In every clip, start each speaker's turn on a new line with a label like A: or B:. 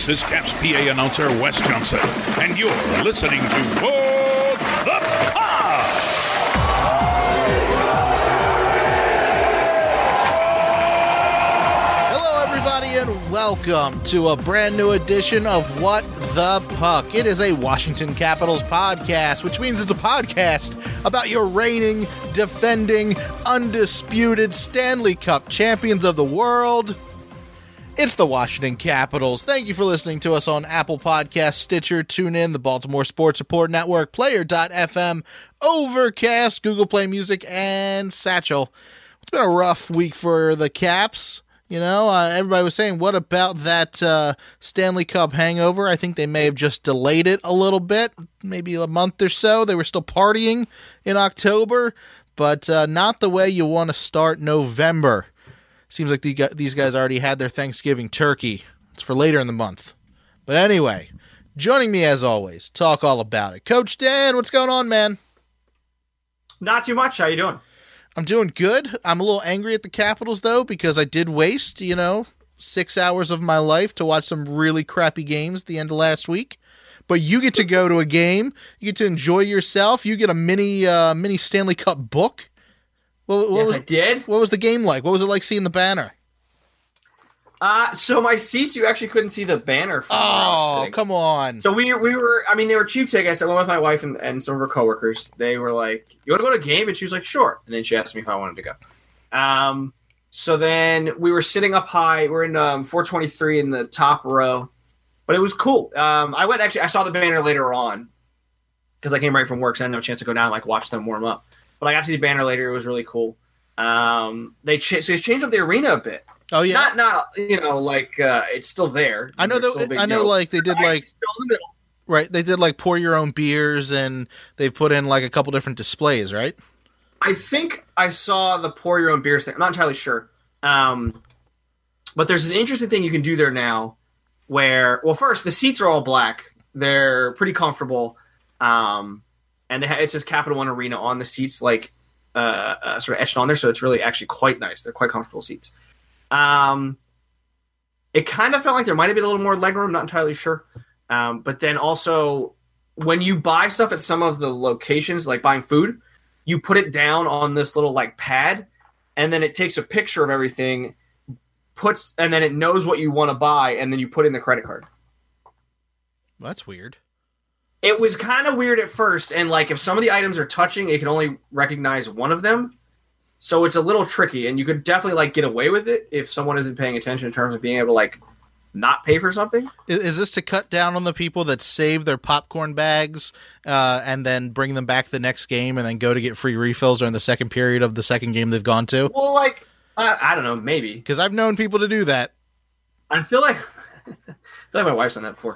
A: This is Caps PA announcer Wes Johnson, and you're listening to For the Pod.
B: Hello, everybody, and welcome to a brand new edition of What the Puck. It is a Washington Capitals podcast, which means it's a podcast about your reigning, defending, undisputed Stanley Cup champions of the world. It's the Washington Capitals. Thank you for listening to us on Apple Podcasts, Stitcher, TuneIn, the Baltimore Sports Report Network, Player.fm, Overcast, Google Play Music, and Satchel. It's been a rough week for the Caps. You know, everybody was saying, what about that Stanley Cup hangover? I think they may have just delayed it a little bit, maybe a month or so. They were still partying in October, but not the way you want to start November. Seems like these guys already had their Thanksgiving turkey. It's for later in the month. But anyway, joining me as always, talk all about it. Coach Dan, what's going on, man?
C: Not too much. How you doing?
B: I'm doing good. I'm a little angry at the Capitals, though, because I did waste, 6 hours of my life to watch some really crappy games at the end of last week. But you get to go to a game. You get to enjoy yourself. You get a mini Stanley Cup book.
C: Yes, I did.
B: What was the game like? What was it like seeing the banner?
C: So my seats, you actually couldn't see the banner from where I was sitting.
B: Come on.
C: So we were, they were cheap tickets. I went with my wife and some of her coworkers. They were like, you want to go to a game? And she was like, sure. And then she asked me if I wanted to go. So then we were sitting up high. We're in 423 in the top row. But it was cool. I saw the banner later on because I came right from work, so I didn't have a chance to go down and watch them warm up. But I got to see the banner later. It was really cool. They changed up the arena a bit.
B: Oh yeah,
C: not it's still there.
B: I know they did still in the middle. Right, they did pour your own beers, and they've put in a couple different displays, right?
C: I think I saw the pour your own beers thing. I'm not entirely sure. But there's an interesting thing you can do there now, where first the seats are all black. They're pretty comfortable. And it says Capital One Arena on the seats, sort of etched on there, so it's really actually quite nice. They're quite comfortable seats. It kind of felt like there might have been a little more legroom, not entirely sure. But then also, when you buy stuff at some of the locations, like buying food, you put it down on this little pad, and then it takes a picture of everything, and then it knows what you want to buy, and then you put in the credit card.
B: That's weird.
C: It was kind of weird at first, and if some of the items are touching, it can only recognize one of them. So it's a little tricky, and you could definitely get away with it if someone isn't paying attention in terms of being able to not pay for something.
B: Is this to cut down on the people that save their popcorn bags and then bring them back the next game and then go to get free refills during the second period of the second game they've gone to?
C: Well, I don't know, maybe.
B: Because I've known people to do that.
C: I feel like my wife's done that before.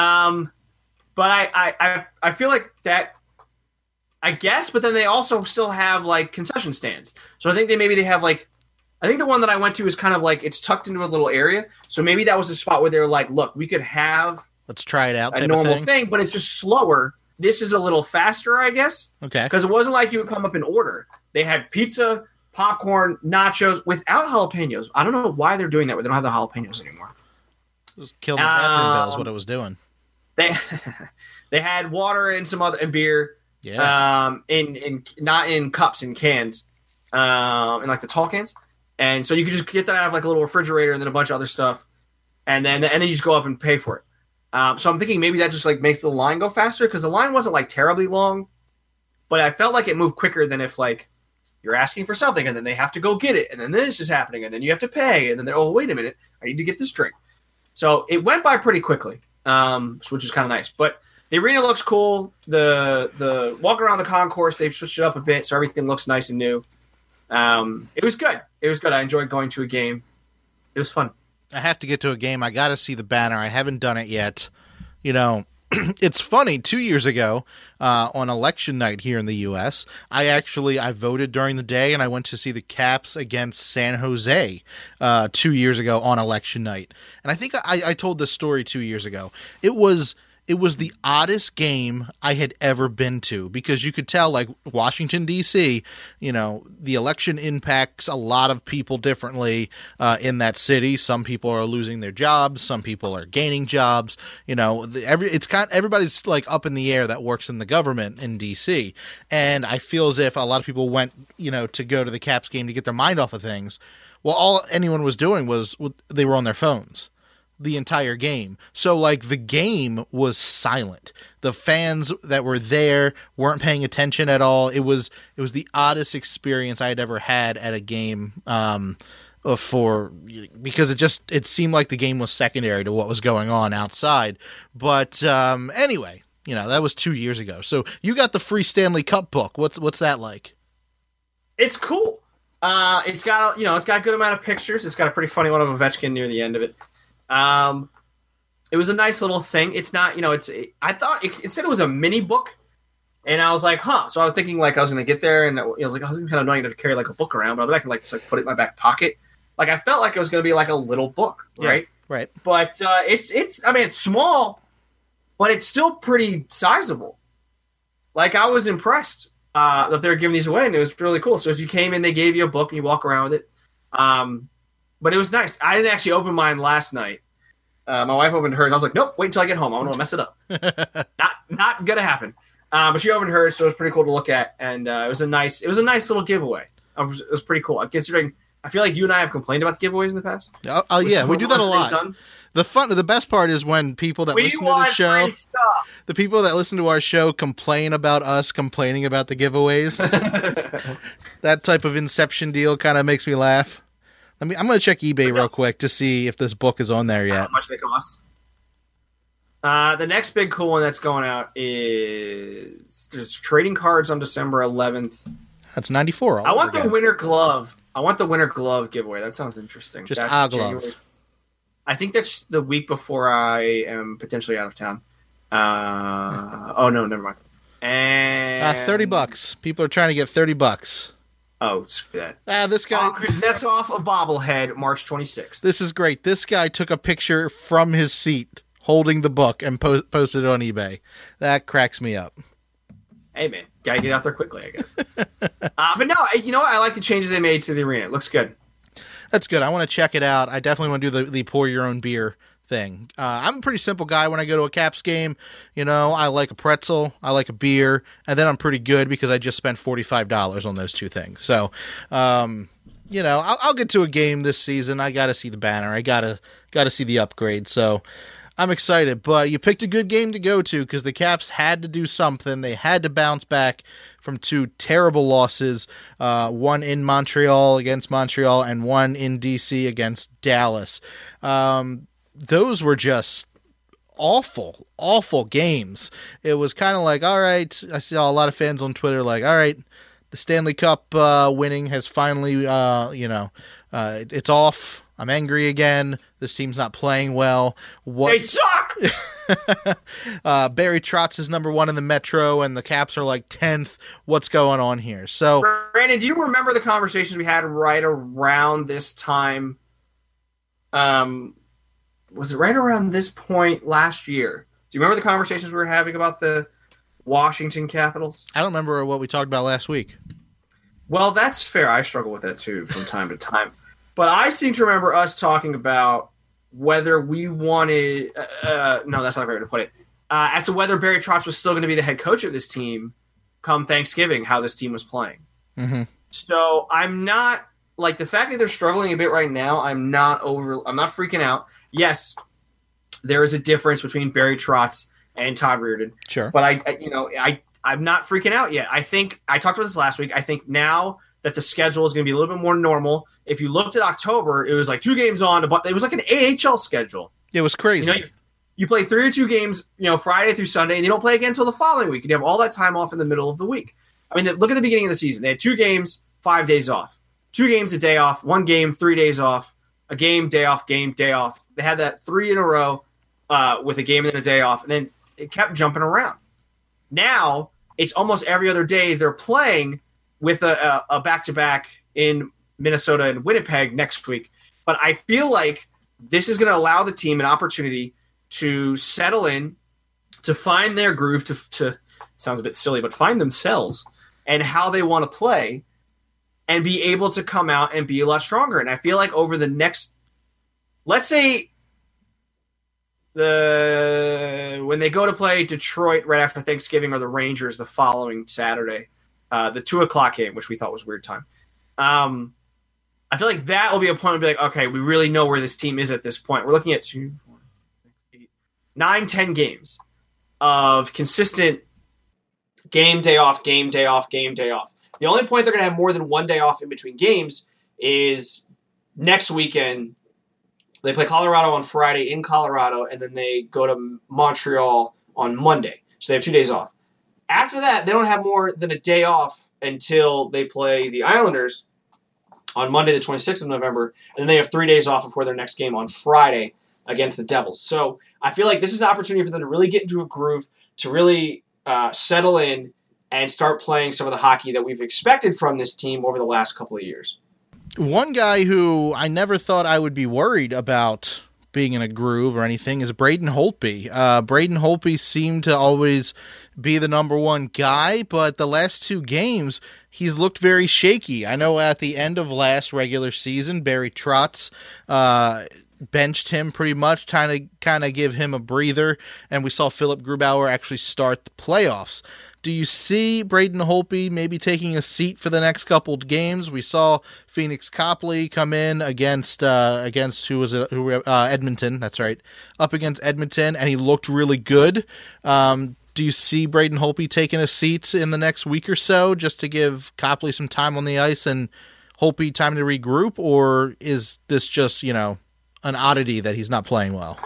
C: But I feel like that, I guess, but then they also still have concession stands. So I think they have I think the one that I went to is kind of it's tucked into a little area. So maybe that was a spot where they were look, we could have
B: let's try it out
C: a normal thing, but it's just slower. This is a little faster, I guess.
B: Okay.
C: Because it wasn't like you would come up in order. They had pizza, popcorn, nachos without jalapenos. I don't know why they're doing that, but they don't have the jalapenos anymore.
B: Just killed the bathroom bill is what it was doing.
C: They had water and some other and beer.
B: Yeah.
C: In not in cups, in cans. In the tall cans. And so you could just get that out of a little refrigerator and then a bunch of other stuff. And then you just go up and pay for it. So I'm thinking maybe that just makes the line go faster, because the line wasn't terribly long, but I felt like it moved quicker than if you're asking for something and then they have to go get it, and then this is happening and then you have to pay, and then they're, oh, wait a minute, I need to get this drink. So it went by pretty quickly. Which is kind of nice. But the arena looks cool. The walk around the concourse, they've switched it up a bit, so everything looks nice and new. It was good. I enjoyed going to a game. It was fun.
B: I have to get to a game. I got to see the banner. I haven't done it yet. It's funny. 2 years ago, on election night here in the U.S., I voted during the day, and I went to see the Caps against San Jose 2 years ago on election night. And I think I told this story 2 years ago. It was it was the oddest game I had ever been to, because you could tell, like, Washington, D.C., you know, the election impacts a lot of people differently in that city. Some people are losing their jobs. Some people are gaining jobs. You know, everybody's like up in the air that works in the government in D.C. And I feel as if a lot of people went, you know, to go to the Caps game to get their mind off of things. Well, all anyone was doing was they were on their phones the entire game. So, like, the game was silent. The fans that were there weren't paying attention at all. It was the oddest experience I had ever had at a game, because it seemed like the game was secondary to what was going on outside. But anyway, you know, that was 2 years ago. So you got the free Stanley Cup book. What's that like?
C: It's cool. It's got a good amount of pictures. It's got a pretty funny one of Ovechkin near the end of it. It was a nice little thing. It's not, you know, I thought it said it was a mini book, and I was like, huh. So I was thinking, like, I was going to get there, and I was like, I was kind of annoying to carry like a book around, but I can like put it in my back pocket. Like, I felt like it was going to be like a little book, right?
B: Yeah, right.
C: But it's small, but it's still pretty sizable. Like, I was impressed that they were giving these away, and it was really cool. So as you came in, they gave you a book, and you walk around with it. But it was nice. I didn't actually open mine last night. My wife opened hers. I was like, nope, wait until I get home. I want to mess it up. Not gonna happen. But she opened hers, so it was pretty cool to look at, and it was a nice little giveaway. It was pretty cool. Considering, I feel like you and I have complained about the giveaways in the past.
B: Oh yeah, we do that a lot. The best part is when people that listen to the show, the people that listen to our show complain about us complaining about the giveaways. That type of Inception deal kind of makes me laugh. I'm going to check eBay real quick to see if this book is on there yet.
C: How much they cost? The next big cool one that's going out is there's trading cards on December 11th.
B: That's 94.
C: I want the Winter Glove. I want the Winter Glove giveaway. That sounds interesting.
B: Just a glove.
C: I think that's the week before I am potentially out of town. Oh no, never mind. And
B: $30. People are trying to get $30.
C: Oh, screw that.
B: This guy.
C: That's off a bobblehead, March 26th.
B: This is great. This guy took a picture from his seat holding the book and posted it on eBay. That cracks me up.
C: Hey, man. Gotta get out there quickly, I guess. But no, you know what? I like the changes they made to the arena. It looks good.
B: That's good. I want to check it out. I definitely want to do the pour your own beer thing. I'm a pretty simple guy when I go to a Caps game. You know, I like a pretzel, I like a beer, and then I'm pretty good because I just spent $45 on those two things. So, you know, I'll get to a game this season. I got to see the banner. I got to see the upgrade. So I'm excited. But you picked a good game to go to because the Caps had to do something. They had to bounce back from two terrible losses, one in Montreal against Montreal and one in D.C. against Dallas. Those were just awful games. It was kind of like, all right, I saw a lot of fans on Twitter like, all right, the Stanley Cup winning has finally, it's off. I'm angry again. This team's not playing well.
C: They suck!
B: Barry Trotz is number 1 in the Metro, and the Caps are like 10th. What's going on here? So,
C: Brandon, do you remember the conversations we had right around this time? Was it right around this point last year? Do you remember the conversations we were having about the Washington Capitals?
B: I don't remember what we talked about last week.
C: Well, that's fair. I struggle with that too from time to time. But I seem to remember us talking about whether we wanted no, that's not a very way to put it. As to whether Barry Trotz was still going to be the head coach of this team come Thanksgiving, how this team was playing. Mm-hmm. So I'm not, like, the fact that they're struggling a bit right now, I'm not freaking out. Yes, there is a difference between Barry Trotz and Todd Reirden.
B: Sure.
C: But I'm not freaking out yet. I think I talked about this last week. I think now that the schedule is going to be a little bit more normal. If you looked at October, it was like 2 games on, but it was like an AHL schedule.
B: It was crazy.
C: You know, you play 3 or 2 games, Friday through Sunday, and you don't play again until the following week. You have all that time off in the middle of the week. I mean, look at the beginning of the season. They had 2 games, 5 days off. 2 games, a day off. 1 game, 3 days off. A game, day off, game, day off. They had that 3 in a row with a game and then a day off, and then it kept jumping around. Now, it's almost every other day they're playing with a back-to-back in Minnesota and Winnipeg next week. But I feel like this is going to allow the team an opportunity to settle in to find their groove, to sounds a bit silly, but find themselves and how they want to play and be able to come out and be a lot stronger. And I feel like over the next, let's say, when they go to play Detroit right after Thanksgiving or the Rangers the following Saturday, the 2:00 game, which we thought was weird time. I feel like that will be a point to be like, okay, we really know where this team is at this point. We're looking at 2, 4, 6, 8, 9, 10 games of consistent game, day off, game, day off, game, day off. The only point they're going to have more than one day off in between games is next weekend. They play Colorado on Friday in Colorado, and then they go to Montreal on Monday. So they have 2 days off. After that, they don't have more than a day off until they play the Islanders on Monday, the 26th of November, and then they have 3 days off before their next game on Friday against the Devils. So I feel like this is an opportunity for them to really get into a groove, to really settle in and start playing some of the hockey that we've expected from this team over the last couple of years.
B: One guy who I never thought I would be worried about being in a groove or anything is Braden Holtby. Braden Holtby seemed to always be the number one guy, but the last 2 games, he's looked very shaky. I know at the end of last regular season, Barry Trotz benched him pretty much, trying to kind of give him a breather, and we saw Philip Grubauer actually start the playoffs. Do you see Braden Holtby maybe taking a seat for the next couple of games? We saw Phoenix Copley come in against who was it? Edmonton. That's right, up against Edmonton, and he looked really good. Do you see Braden Holtby taking a seat in the next week or so just to give Copley some time on the ice and Holtby time to regroup, or is this just an oddity that he's not playing well?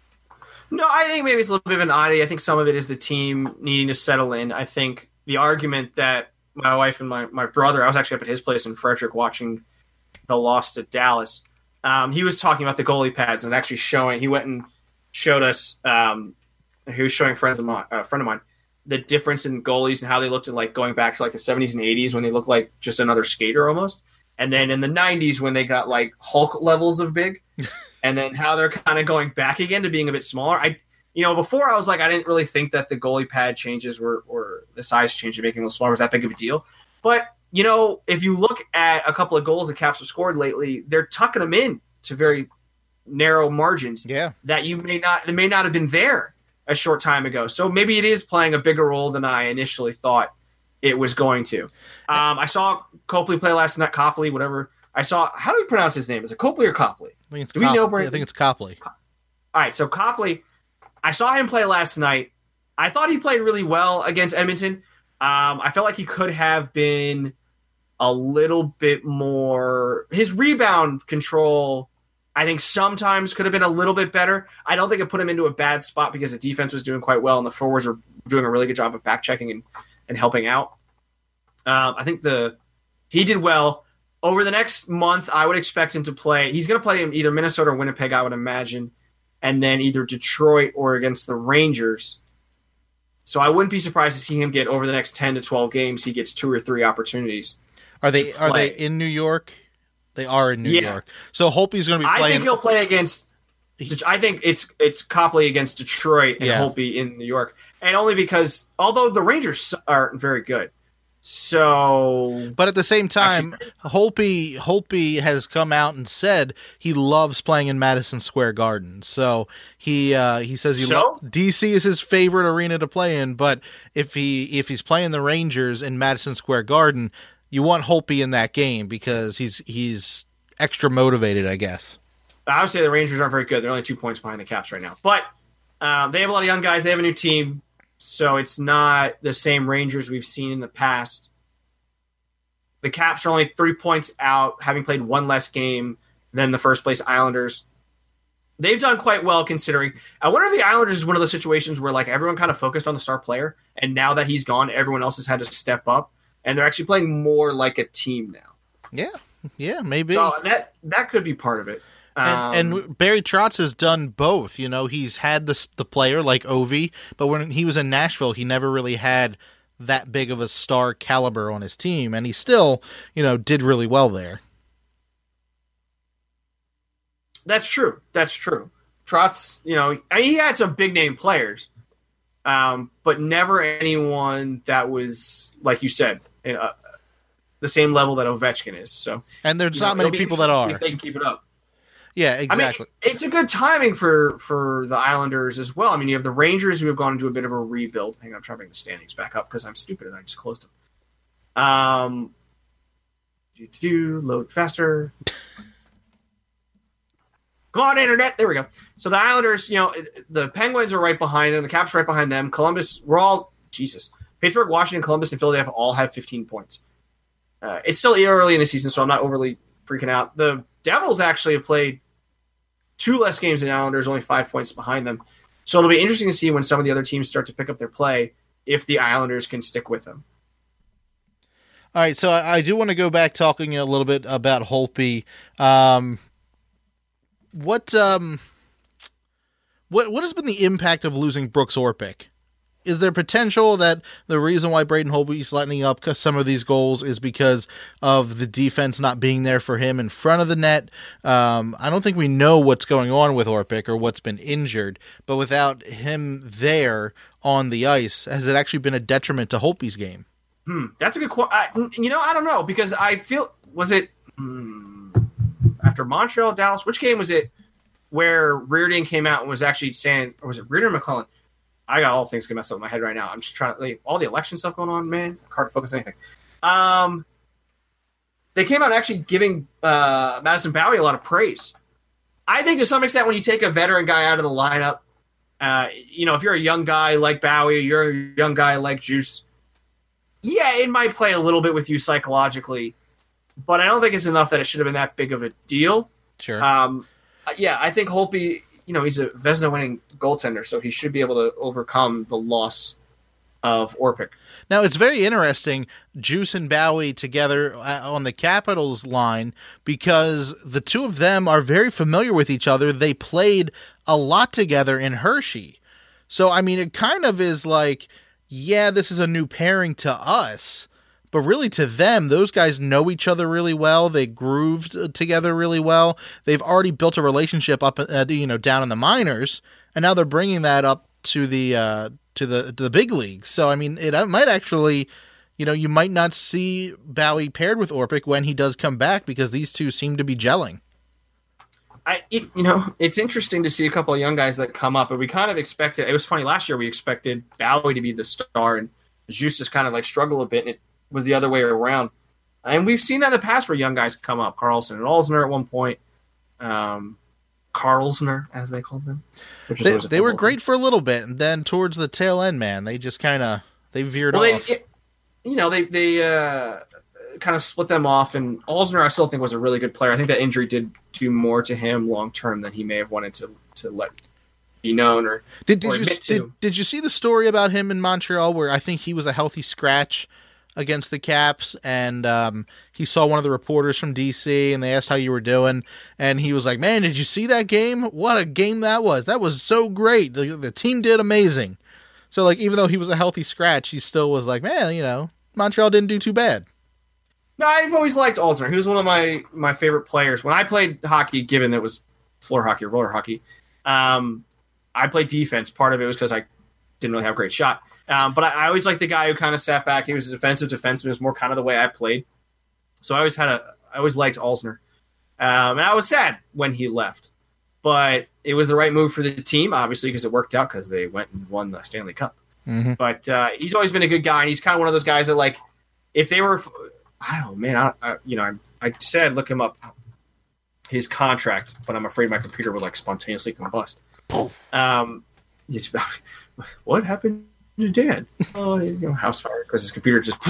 C: No, I think maybe it's a little bit of an oddity. I think some of it is the team needing to settle in. I think the argument that my wife and my brother, I was actually up at his place in Frederick watching the loss to Dallas. He was talking about the goalie pads and actually he went and showed us, he was showing a friend of mine, the difference in goalies and how they looked at like going back to like the 70s and 80s when they looked like just another skater almost. And then in the 90s when they got like Hulk levels of big. And then how they're kind of going back again to being a bit smaller. Before I was like, I didn't really think that the goalie pad changes or the size change of making them smaller was that big of a deal. But, if you look at a couple of goals the Caps have scored lately, they're tucking them in to very narrow margins.
B: Yeah. That
C: may not have been there a short time ago. So maybe it is playing a bigger role than I initially thought it was going to. I saw Copley play last night, Copley, whatever. How do we pronounce his name? Is it Copley or Copley?
B: I think it's Copley.
C: All right, so Copley, I saw him play last night. I thought he played really well against Edmonton. I felt like he could have been a little bit more. His rebound control, I think, sometimes could have been a little bit better. I don't think it put him into a bad spot because the defense was doing quite well and the forwards were doing a really good job of back checking and helping out. I think he did well. Over the next month, I would expect him to play. He's going to play in either Minnesota or Winnipeg, I would imagine, and then either Detroit or against the Rangers. So I wouldn't be surprised to see him get over the next 10 to 12 games. He gets 2 or 3 opportunities.
B: Are they in New York? They are in New York. So Holtby's going to be playing.
C: I think he'll play against. I think it's Copley against Detroit and Holtby in New York, and only because although the Rangers aren't very good. So,
B: but at the same time, Holtby has come out and said he loves playing in Madison Square Garden. So he says DC is his favorite arena to play in. But if he's playing the Rangers in Madison Square Garden, you want Holtby in that game because he's extra motivated, I guess.
C: I would say the Rangers aren't very good. They're only 2 points behind the Caps right now, but they have a lot of young guys. They have a new team. So it's not the same Rangers we've seen in the past. The Caps are only 3 points out, having played one less game than the first place Islanders. They've done quite well considering. I wonder if the Islanders is one of those situations where like everyone kind of focused on the star player, and now that he's gone, everyone else has had to step up, and they're actually playing more like a team now.
B: Yeah, maybe.
C: So that could be part of it.
B: And Barry Trotz has done both. He's had the player like Ovi, but when he was in Nashville, he never really had that big of a star caliber on his team, and he still, did really well there. That's true.
C: Trotz, he had some big name players, but never anyone that was, like you said, the same level that Ovechkin is. So,
B: and there's not many people that are.
C: See if they can keep it up.
B: Yeah, exactly.
C: I mean, it's a good timing for the Islanders as well. I mean, you have the Rangers who have gone into a bit of a rebuild. Hang on, I'm trying to bring the standings back up because I'm stupid and I just closed them. Load faster. Come on, internet. There we go. So the Islanders, the Penguins are right behind them. The Caps are right behind them. Columbus, Pittsburgh, Washington, Columbus, and Philadelphia all have 15 points. It's still early in the season, so I'm not overly freaking out. The Devils actually have played 2 less games than the Islanders, only 5 points behind them. So it'll be interesting to see when some of the other teams start to pick up their play if the Islanders can stick with them.
B: All right, so I do want to go back talking a little bit about Holtby. What has been the impact of losing Brooks Orpik? Is there potential that the reason why Braden Holtby's lightening up some of these goals is because of the defense not being there for him in front of the net? I don't think we know what's going on with Orpik or what's been injured, but without him there on the ice, has it actually been a detriment to Holtby's game?
C: That's a good question. I don't know, because I feel, was it after Montreal, Dallas? Which game was it where Reardon came out and was actually saying, or was it Reardon or McClellan? I got all things messed up in my head right now. I'm just trying to, all the election stuff going on, man. It's hard to focus on anything. They came out actually giving Madison Bowey a lot of praise. I think to some extent when you take a veteran guy out of the lineup, if you're a young guy like Bowey, you're a young guy like Juice, yeah, it might play a little bit with you psychologically, but I don't think it's enough that it should have been that big of a deal.
B: Sure.
C: I think Holtby, he's a Vezina-winning goaltender, so he should be able to overcome the loss of Orpik.
B: Now, it's very interesting, Juice and Bowey together on the Capitals line, because the two of them are very familiar with each other. They played a lot together in Hershey. So, I mean, it kind of is like, yeah, this is a new pairing to us, but really to them, those guys know each other really well. They grooved together really well. They've already built a relationship up, down in the minors, and now they're bringing that up to the big leagues. So, I mean, it might actually, you might not see Bowey paired with Orpik when he does come back, because these two seem to be gelling.
C: It's interesting to see a couple of young guys that come up, but we kind of expected. It was funny last year. We expected Bowey to be the star, and Juice just kind of struggle a bit, and it was the other way around. And we've seen that in the past where young guys come up. Carlson and Alzner at one point, Carlsner as they called them.
B: They were great for a little bit, and then towards the tail end, man, they just kind of veered off.
C: They kind of split them off, and Alzner I still think was a really good player. I think that injury did do more to him long term than he may have wanted to let be known or
B: did you see the story about him in Montreal where I think he was a healthy scratch against the Caps, and he saw one of the reporters from DC, and they asked how you were doing, and he was like, "Man, did you see that game? What a game that was! That was so great. The team did amazing." So, even though he was a healthy scratch, he still was like, "Man, Montreal didn't do too bad."
C: No, I've always liked Alzner. He was one of my favorite players. When I played hockey, given that it was floor hockey or roller hockey, I played defense. Part of it was because I didn't really have a great shot. But I always liked the guy who kind of sat back. He was a defensive defenseman. It was more kind of the way I played. So I always liked Alzner. And I was sad when he left. But it was the right move for the team, obviously, because it worked out because they went and won the Stanley Cup. Mm-hmm. But he's always been a good guy, and he's kind of one of those guys that, if they were – I don't know, man. I said look him up, his contract, but I'm afraid my computer would spontaneously combust. What happened to Dan? House fire because his computer just.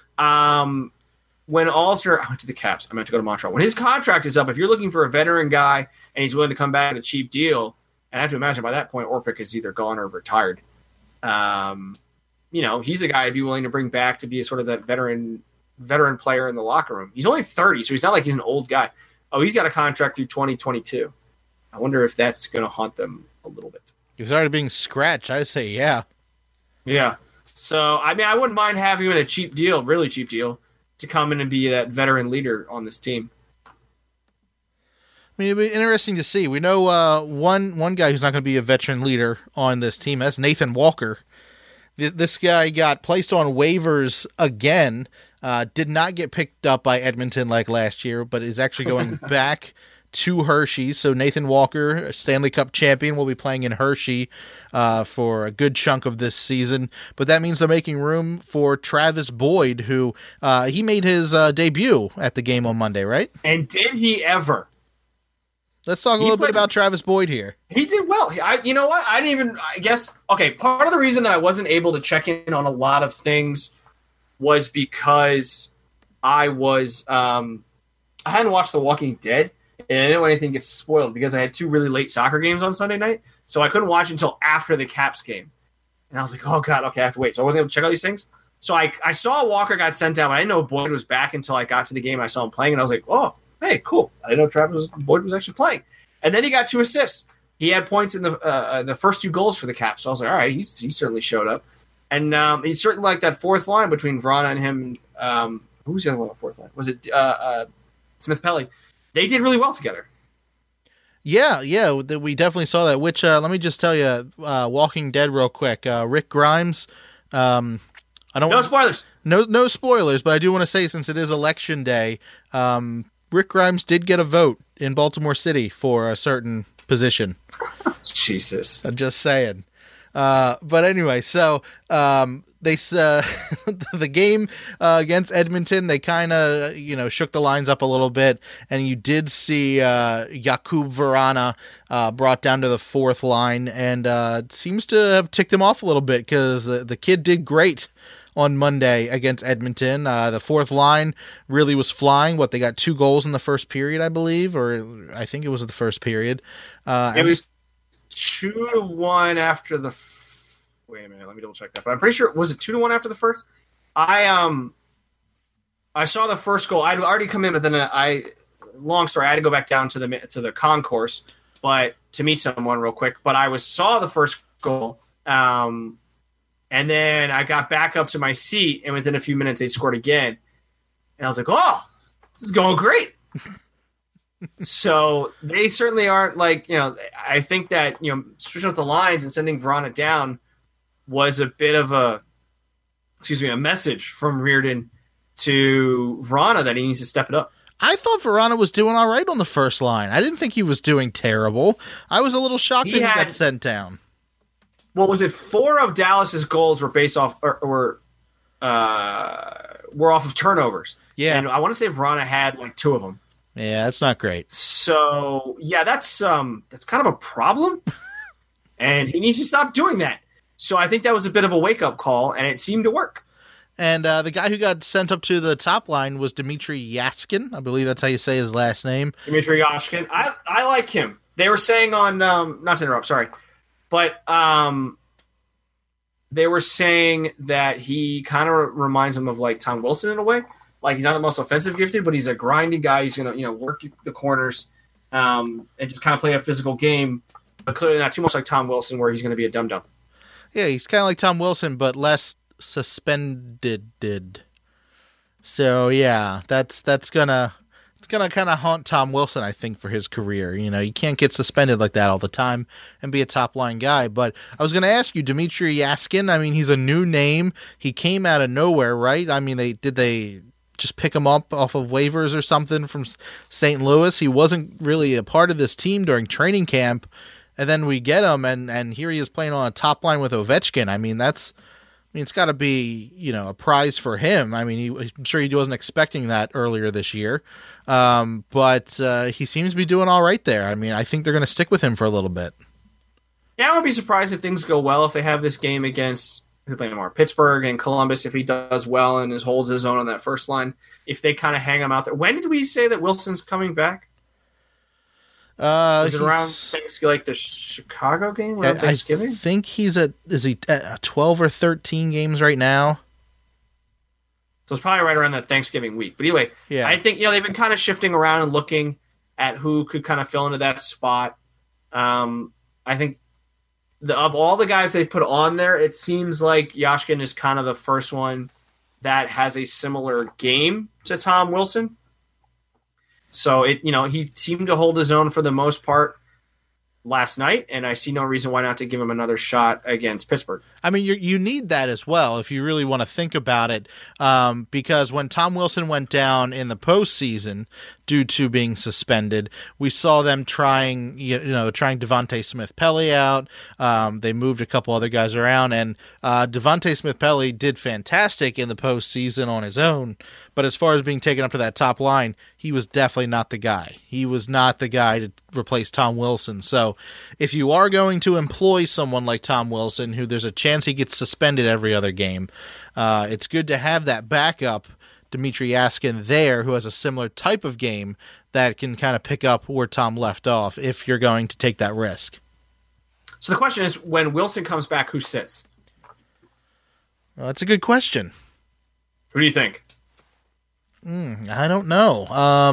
C: When Alzner, I went to the Caps. I meant to go to Montreal. When his contract is up, if you're looking for a veteran guy and he's willing to come back at a cheap deal, and I have to imagine by that point Orpik is either gone or retired. He's a guy I'd be willing to bring back to be a sort of that veteran player in the locker room. He's only 30, so he's not like he's an old guy. Oh, he's got a contract through 2022. I wonder if that's going to haunt them a little bit.
B: If he's already being scratched, I'd say yeah.
C: Yeah. So, I mean, I wouldn't mind having him in a cheap deal, really cheap deal, to come in and be that veteran leader on this team.
B: mean, it'd be interesting to see. We know one guy who's not going to be a veteran leader on this team. That's Nathan Walker. This guy got placed on waivers again. Did not get picked up by Edmonton like last year, but is actually going back to Hershey. So Nathan Walker, Stanley Cup champion, will be playing in Hershey for a good chunk of this season. But that means they're making room for Travis Boyd, who he made his debut at the game on Monday, right?
C: And did he ever?
B: Let's talk a little bit about Travis Boyd here.
C: He did well. You know what? I guess, okay, part of the reason that I wasn't able to check in on a lot of things was because I hadn't watched The Walking Dead, and I didn't want anything to get spoiled because I had 2 really late soccer games on Sunday night, so I couldn't watch until after the Caps game. And I was like, oh, God, okay, I have to wait. So I wasn't able to check out these things. So I saw Walker got sent down, but I didn't know Boyd was back until I got to the game. I saw him playing, and I was like, oh, hey, cool. I didn't know Travis Boyd was actually playing. And then he got 2 assists. He had points in the first 2 goals for the Caps. So I was like, all right, he certainly showed up. And he's certainly like that fourth line between Vrana and him. Who was the other one on the fourth line? Was it Smith Pelly? They did really well together.
B: Yeah, we definitely saw that. Which, let me just tell you, Walking Dead real quick. Rick Grimes, no
C: spoilers.
B: No spoilers, but I do want to say, since it is election day, Rick Grimes did get a vote in Baltimore City for a certain position.
C: Jesus.
B: I'm just saying. But anyway, so they the game against Edmonton, they kind of shook the lines up a little bit, and you did see Jakub Vrana brought down to the fourth line, and it seems to have ticked him off a little bit because the kid did great on Monday against Edmonton. The fourth line really was flying. They got 2 goals in the first period, I believe, or I think it was the first period.
C: It was 2-1 after the. Wait a minute, let me double check that. But I'm pretty sure, was it 2-1 after the first? I saw the first goal. I'd already come in, but then long story, I had to go back down to the concourse, but to meet someone real quick. But I saw the first goal. And then I got back up to my seat, and within a few minutes, they scored again. And I was like, oh, this is going great. So they certainly aren't I think that, switching up the lines and sending Vrana down was a bit of a message from Reardon to Vrana that he needs to step it up.
B: I thought Vrana was doing all right on the first line. I didn't think he was doing terrible. I was a little shocked that he got sent down.
C: What was it? 4 of Dallas's goals were based off were off of turnovers.
B: Yeah,
C: and I want to say Vrana had 2 of them.
B: Yeah, that's not great.
C: So yeah, that's kind of a problem, and he needs to stop doing that. So I think that was a bit of a wake up call, and it seemed to work.
B: And the guy who got sent up to the top line was Dmitry Yaskin. I believe that's how you say his last name.
C: Dmitry Yaskin. I like him. They were saying on not to interrupt, sorry. But they were saying that he kind of reminds them of Tom Wilson in a way. He's not the most offensive gifted, but he's a grinding guy. He's going to work the corners and just kind of play a physical game, but clearly not too much like Tom Wilson where he's going to be a dum-dum.
B: Yeah, he's kind of like Tom Wilson, but less suspended. So yeah, that's gonna kind of haunt Tom Wilson, I think, for his career. You can't get suspended like that all the time and be a top line guy. But I was going to ask you, Dmitry Yaskin. I mean, he's a new name. He came out of nowhere, right? I mean, they just pick him up off of waivers or something from St. Louis? He wasn't really a part of this team during training camp, and then we get him, and here he is playing on a top line with Ovechkin. I mean, it's got to be, a prize for him. I mean, I'm sure he wasn't expecting that earlier this year, but he seems to be doing all right there. I mean, I think they're going to stick with him for a little bit.
C: Yeah, I would be surprised if things go well if they have this game against Pittsburgh and Columbus, if he does well and holds his own on that first line, if they kind of hang him out there. When did we say that Wilson's coming back? Was it around Thanksgiving, the Chicago game around Thanksgiving?
B: I think is he at 12 or 13 games right now?
C: So it's probably right around that Thanksgiving week. But anyway, yeah. I think they've been kind of shifting around and looking at who could kind of fill into that spot. I think of all the guys they've put on there, it seems like Yaskin is kind of the first one that has a similar game to Tom Wilson. So he seemed to hold his own for the most part last night, and I see no reason why not to give him another shot against Pittsburgh.
B: I mean, you need that as well if you really want to think about it, because when Tom Wilson went down in the postseason due to being suspended, we saw them trying Devontae Smith-Pelly out. They moved a couple other guys around, and Devontae Smith-Pelly did fantastic in the postseason on his own. But as far as being taken up to that top line, he was definitely not the guy. He was not the guy to replace Tom Wilson. So if you are going to employ someone like Tom Wilson, who there's a chance he gets suspended every other game, it's good to have that backup, Dmitry Yaskin, there, who has a similar type of game that can kind of pick up where Tom left off if you're going to take that risk.
C: So the question is, when Wilson comes back, who sits?
B: Well, that's a good question.
C: Who do you think?
B: I don't know.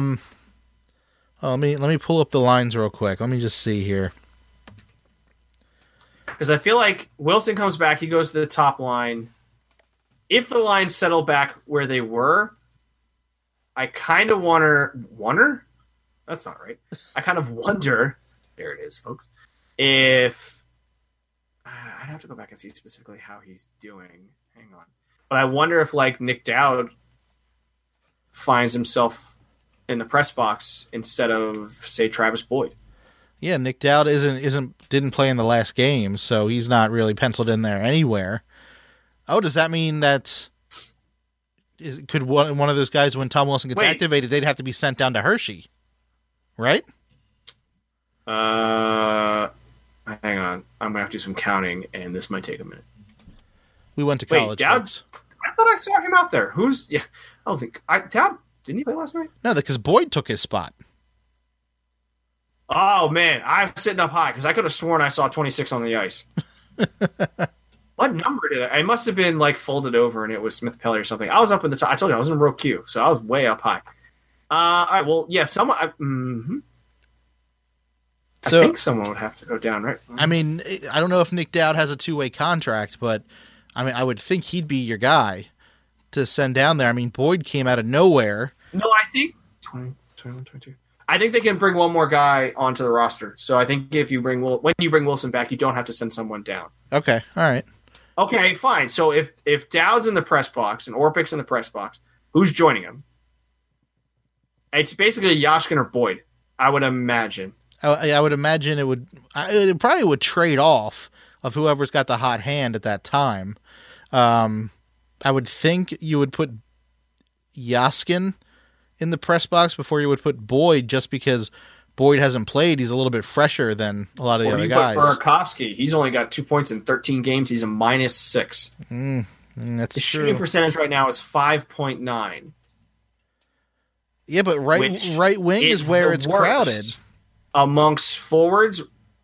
B: Let me pull up the lines real quick. Let me just see here.
C: Because I feel like Wilson comes back, he goes to the top line. If the lines settle back where they were, I kind of wonder? That's not right. I kind of wonder, there it is, folks, if I'd have to go back and see specifically how he's doing. Hang on. But I wonder if, like, Nick Dowd finds himself in the press box instead of, say, Travis Boyd.
B: Yeah, Nick Dowd didn't play in the last game, so he's not really penciled in there anywhere. Oh, does that mean that could one of those guys, when Tom Wilson gets activated, they'd have to be sent down to Hershey, right?
C: Hang on. I'm gonna have to do some counting, and this might take a minute.
B: We went to college.
C: Dowd,
B: folks.
C: I thought I saw him out there. Yeah, I don't think Dowd didn't he play last night?
B: No, because Boyd took his spot.
C: Oh man, I'm sitting up high because I could have sworn I saw 26 on the ice. What number did I? It must have been like folded over, and it was Smith-Pelly or something. I was up in the top. I told you I was in row Q, so I was way up high. All right, well, yeah, I think someone would have to go down, right?
B: I mean, I don't know if Nick Dowd has a two-way contract, but I mean, I would think he'd be your guy to send down there. I mean, Boyd came out of nowhere.
C: No, I think 20, 21, 22. I think they can bring one more guy onto the roster. So I think when you bring Wilson back, you don't have to send someone down.
B: Okay, all right.
C: Okay, fine. So if Dowd's in the press box and Orpik's in the press box, who's joining him? It's basically Yashkin or Boyd, I would imagine.
B: I would imagine it probably would trade off of whoever's got the hot hand at that time. I would think you would put Yaskin in the press box before you would put Boyd, just because Boyd hasn't played. He's a little bit fresher than a lot of the other guys.
C: Burakovsky, he's only got 2 points in 13 games. He's a -6.
B: That's
C: His
B: true.
C: shooting percentage right now is 5.9.
B: Yeah, but right wing is where it's crowded.
C: Amongst forwards,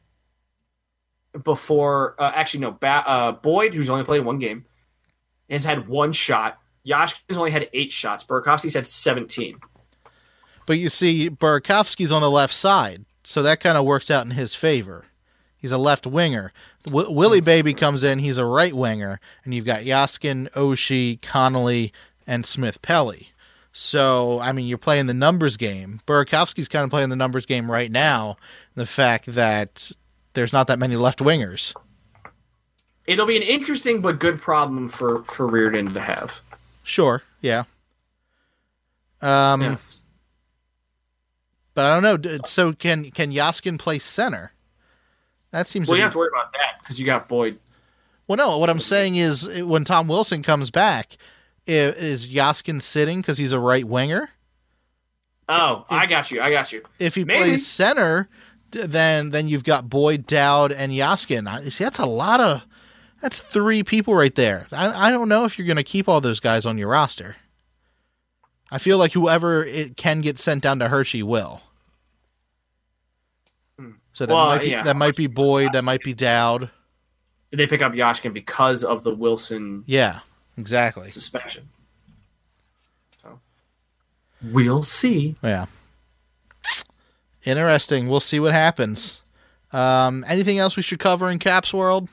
C: Boyd, who's only played one game, has had one shot. Yashkin's only had 8 shots. Burakovsky's had 17.
B: But you see, Burakovsky's on the left side, so that kind of works out in his favor. He's a left winger. Willie Baby comes in, he's a right winger, and you've got Yaskin, Oshie, Connolly, and Smith-Pelly. So, I mean, you're playing the numbers game. Burakovsky's kind of playing the numbers game right now, the fact that there's not that many left wingers.
C: It'll be an interesting but good problem for Reardon to have.
B: Sure, yeah.
C: Yeah.
B: But I don't know. So can Yaskin play center? That seems.
C: Well, you have to worry about that because you got Boyd.
B: Well, no. What I'm saying is, when Tom Wilson comes back, is Yaskin sitting because he's a right winger?
C: Oh, I got you.
B: If he plays center, then you've got Boyd, Dowd, and Yaskin. See, that's 3 people right there. I don't know if you're going to keep all those guys on your roster. I feel like whoever it can get sent down to Hershey will. So that might be Boyd, that might be Dowd.
C: Did they pick up Yashkin because of the Wilson?
B: Yeah, exactly.
C: Suspension. So we'll see.
B: Yeah. Interesting. We'll see what happens. Anything else we should cover in Caps World?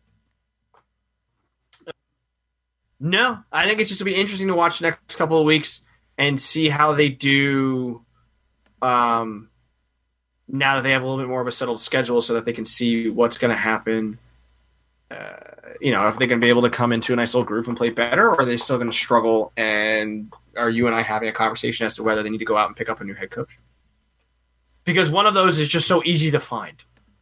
C: No, I think it's just going to be interesting to watch the next couple of weeks and see how they do now that they have a little bit more of a settled schedule so that they can see what's going to happen. If they're going to be able to come into a nice little groove and play better, or are they still going to struggle? And are you and I having a conversation as to whether they need to go out and pick up a new head coach? Because one of those is just so easy to find.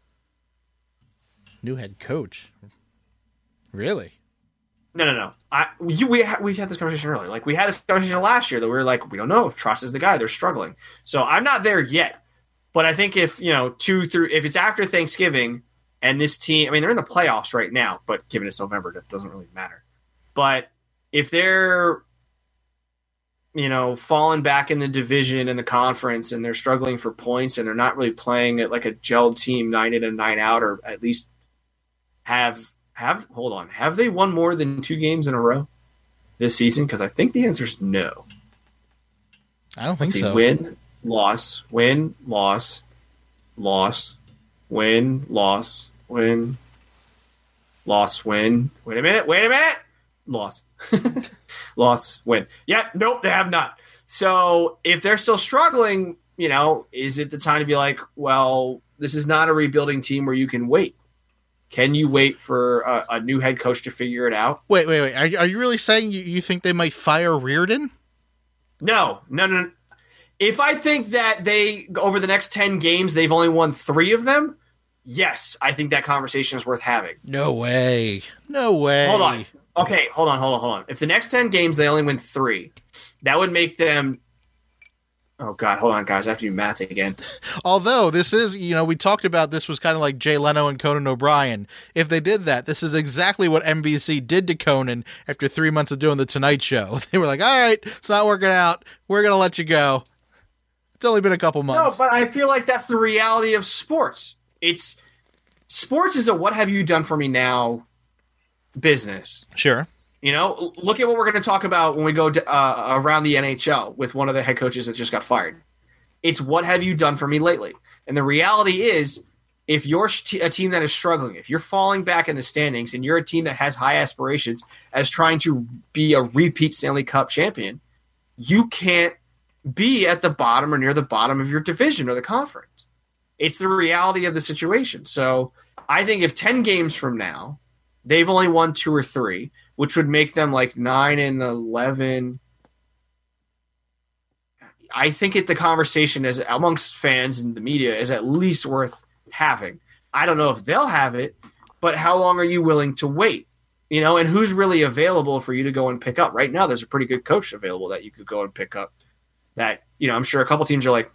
B: New head coach? Really?
C: No. We had this conversation earlier. Like, we had this conversation last year that we were like, we don't know if Truss is the guy. They're struggling. So I'm not there yet. But I think if, if it's after Thanksgiving and this team, I mean, they're in the playoffs right now, but given it's November, that doesn't really matter. But if they're, falling back in the division and the conference and they're struggling for points and they're not really playing it like a gelled team 9 in and 9 out, or at least have they won more than 2 games in a row this season? Because I think the answer is no.
B: I don't think so.
C: Win, loss, win, loss, loss, win, loss, win, loss, win. Wait a minute. Loss. Loss, win. Yeah, nope, they have not. So if they're still struggling, is it the time to be like, well, this is not a rebuilding team where you can wait? Can you wait for a new head coach to figure it out?
B: Wait. Are you really saying you think they might fire Reardon?
C: No. If I think that they, over the next 10 games, they've only won 3 of them, yes, I think that conversation is worth having.
B: No way. Hold
C: on. Okay, hold on. If the next 10 games they only win 3, that would make them... Oh, God, hold on, guys. I have to do math again.
B: Although, this is, we talked about this was kind of like Jay Leno and Conan O'Brien. If they did that, this is exactly what NBC did to Conan after 3 months of doing The Tonight Show. They were like, all right, it's not working out. We're going to let you go. It's only been a couple months.
C: No, but I feel like that's the reality of sports. Sports is a what have you done for me now business.
B: Sure.
C: Look at what we're going to talk about when we go around the NHL with one of the head coaches that just got fired. It's what have you done for me lately? And the reality is, if you're a team that is struggling, if you're falling back in the standings and you're a team that has high aspirations as trying to be a repeat Stanley Cup champion, you can't be at the bottom or near the bottom of your division or the conference. It's the reality of the situation. So I think if 10 games from now, they've only won 2 or 3, which would make them like 9 and 11. I think the conversation is amongst fans and the media is at least worth having. I don't know if they'll have it, but how long are you willing to wait? And who's really available for you to go and pick up? Right now, there's a pretty good coach available that you could go and pick up. That, I'm sure a couple teams are like,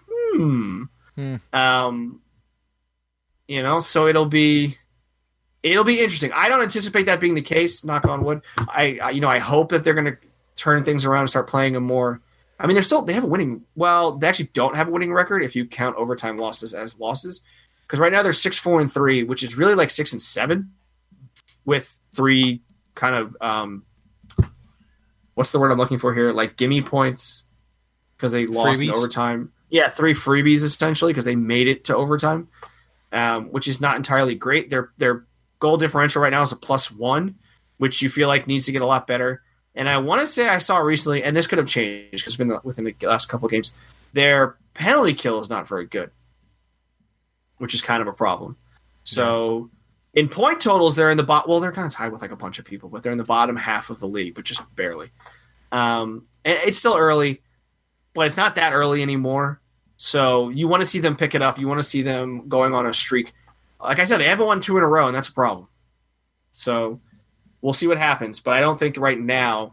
C: so it'll be interesting. I don't anticipate that being the case, knock on wood. I hope that they're going to turn things around and start playing a more, I mean, they have a winning, they actually don't have a winning record if you count overtime losses as losses. Because right now they're 6-4-3, which is really like 6-7 with 3 kind of, what's the word I'm looking for here? Like gimme points because they lost in overtime. Yeah, 3 freebies essentially because they made it to overtime, which is not entirely great. Their goal differential right now is a +1, which you feel like needs to get a lot better. And I want to say I saw recently, and this could have changed because it's been within the last couple of games, their penalty kill is not very good, which is kind of a problem. So in point totals, they're in the bottom. Well, they're kind of tied with like a bunch of people, but they're in the bottom half of the league, but just barely. And it's still early, but it's not that early anymore. So you want to see them pick it up. You want to see them going on a streak. Like I said, they haven't won 2 in a row, and that's a problem. So we'll see what happens. But I don't think right now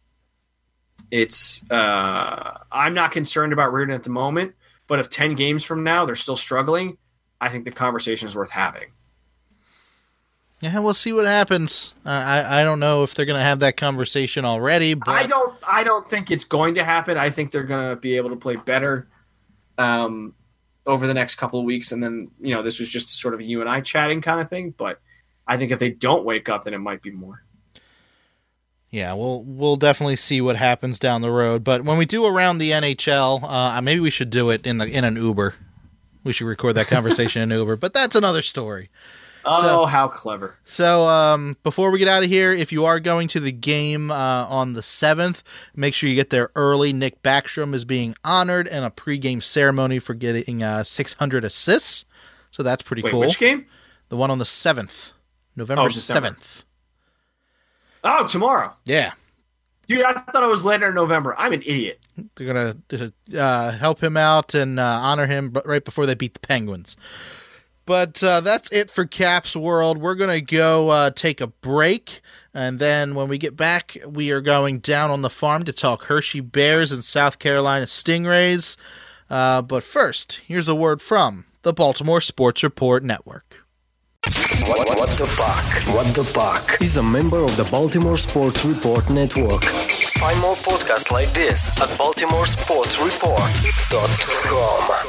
C: it's I'm not concerned about Reardon at the moment. But if 10 games from now they're still struggling, I think the conversation is worth having.
B: Yeah, we'll see what happens. I don't know if they're going to have that conversation already. But
C: I don't think it's going to happen. I think they're going to be able to play better over the next couple of weeks. And then, this was just sort of a you and I chatting kind of thing. But I think if they don't wake up, then it might be more.
B: Yeah, we'll definitely see what happens down the road. But when we do around the NHL, maybe we should do it in an Uber. We should record that conversation in Uber. But that's another story.
C: Oh, how clever.
B: So before we get out of here, if you are going to the game on the 7th, make sure you get there early. Nick Backstrom is being honored in a pregame ceremony for getting 600 assists. So that's pretty cool.
C: Which game?
B: The one on the 7th. November 7th.
C: Oh, tomorrow.
B: Yeah.
C: Dude, I thought it was later in November. I'm an idiot.
B: They're going to help him out and honor him right before they beat the Penguins. But that's it for Caps World. We're going to go take a break. And then when we get back, we are going down on the farm to talk Hershey Bears and South Carolina Stingrays. But first, here's a word from the Baltimore Sports Report Network.
D: What the Puck? What the Puck is a member of the Baltimore Sports Report Network. Find more podcasts like this at baltimoresportsreport.com.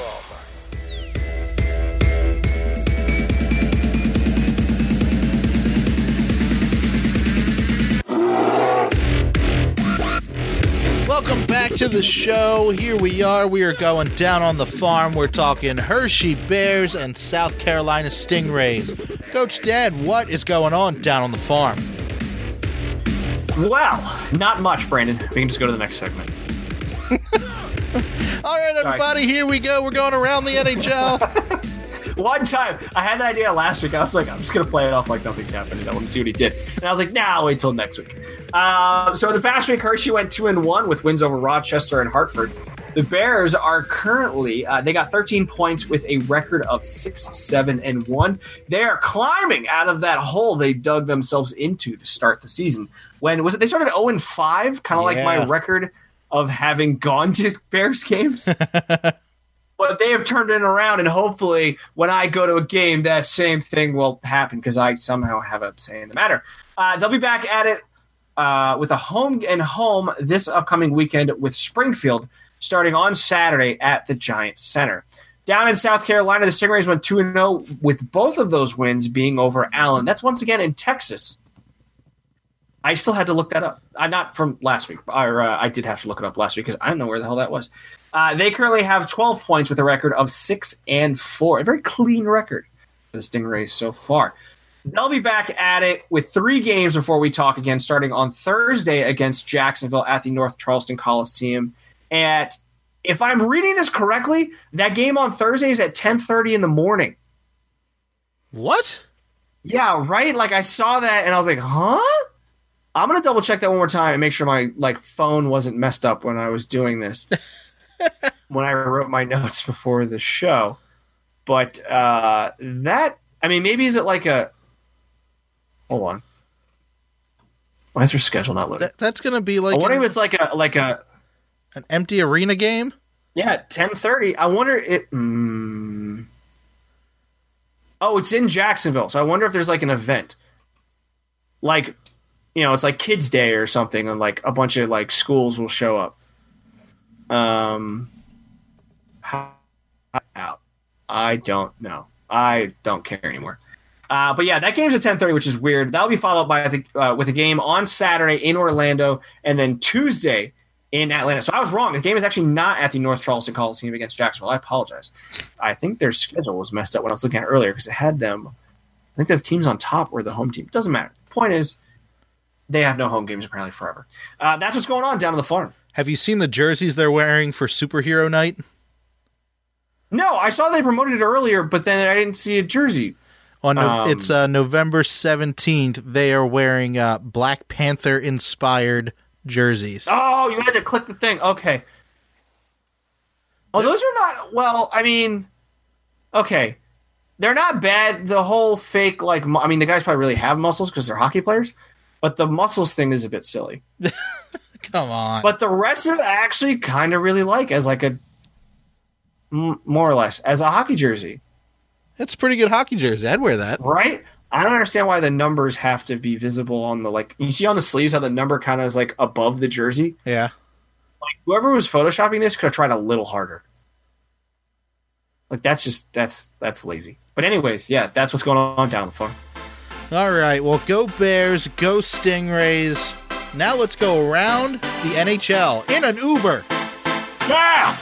B: Welcome back to the show. Here we are. We are going down on the farm. We're talking Hershey Bears and South Carolina Stingrays. Coach Dad, what is going on down on the farm?
C: Well, not much, Brandon. We can just go to the next segment.
B: All right, everybody, Here we go. We're going around the NHL.
C: One time, I had the idea last week. I was like, I'm just going to play it off like nothing's happening. I want to see what he did. And I was like, nah, I'll wait till next week. So the past week, Hershey went 2-1 with wins over Rochester and Hartford. The Bears are currently, they got 13 points with a record of 6-7-1. They are climbing out of that hole they dug themselves into to start the season. When was it? They started 0-5, kind of like my record of having gone to Bears games. But they have turned it around, and hopefully when I go to a game, that same thing will happen because I somehow have a say in the matter. They'll be back at it with a home this upcoming weekend with Springfield, starting on Saturday at the Giants Center. Down in South Carolina, the Stingrays went 2-0 with both of those wins being over Allen. That's once again in Texas. I still had to look that up. Not from last week. I did have to look it up last week because I don't know where the hell that was. They currently have 12 points with a record of 6-4. A very clean record for the Stingrays so far. They'll be back at it with 3 games before we talk again, starting on Thursday against Jacksonville at the North Charleston Coliseum. And if I'm reading this correctly, that game on Thursday is at 10:30 in the morning.
B: What?
C: Yeah, right? Like, I saw that, and I was like, huh? I'm going to double-check that one more time and make sure my phone wasn't messed up when I was doing this. When I wrote my notes before the show. But maybe is it like a... Hold on. Why is their schedule not loading?
B: That's going to be like...
C: I wonder if it's like a
B: an empty arena game?
C: Yeah, 10:30. I wonder it... Oh, it's in Jacksonville. So I wonder if there's like an event. Like, it's like Kids Day or something, and like a bunch of like schools will show up. I don't know. I don't care anymore. But yeah, that game's at 10:30, which is weird. That'll be followed by with a game on Saturday in Orlando, and then Tuesday in Atlanta. So I was wrong. The game is actually not at the North Charleston Coliseum against Jacksonville. I apologize. I think their schedule was messed up when I was looking at it earlier because it had them. I think the teams on top were the home team. It doesn't matter. The point is, they have no home games apparently forever. That's what's going on down on the farm.
B: Have you seen the jerseys they're wearing for Superhero Night?
C: No, I saw they promoted it earlier, but then I didn't see a jersey.
B: It's November 17th. They are wearing Black Panther-inspired jerseys.
C: Oh, you had to click the thing. Okay. Oh, those are not... Well, I mean... Okay. They're not bad. The whole fake, the guys probably really have muscles because they're hockey players, but the muscles thing is a bit silly.
B: Come on.
C: But the rest of it I actually kind of really like as like a... More or less. As a hockey jersey.
B: That's a pretty good hockey jersey. I'd wear that.
C: Right? I don't understand why the numbers have to be visible on the, you see on the sleeves how the number kind of is, above the jersey?
B: Yeah.
C: Whoever was photoshopping this could have tried a little harder. That's lazy. But anyways, yeah, that's what's going on down the farm.
B: All right, well, go Bears, go Stingrays. Now let's go around the NHL in an Uber.
C: Yeah!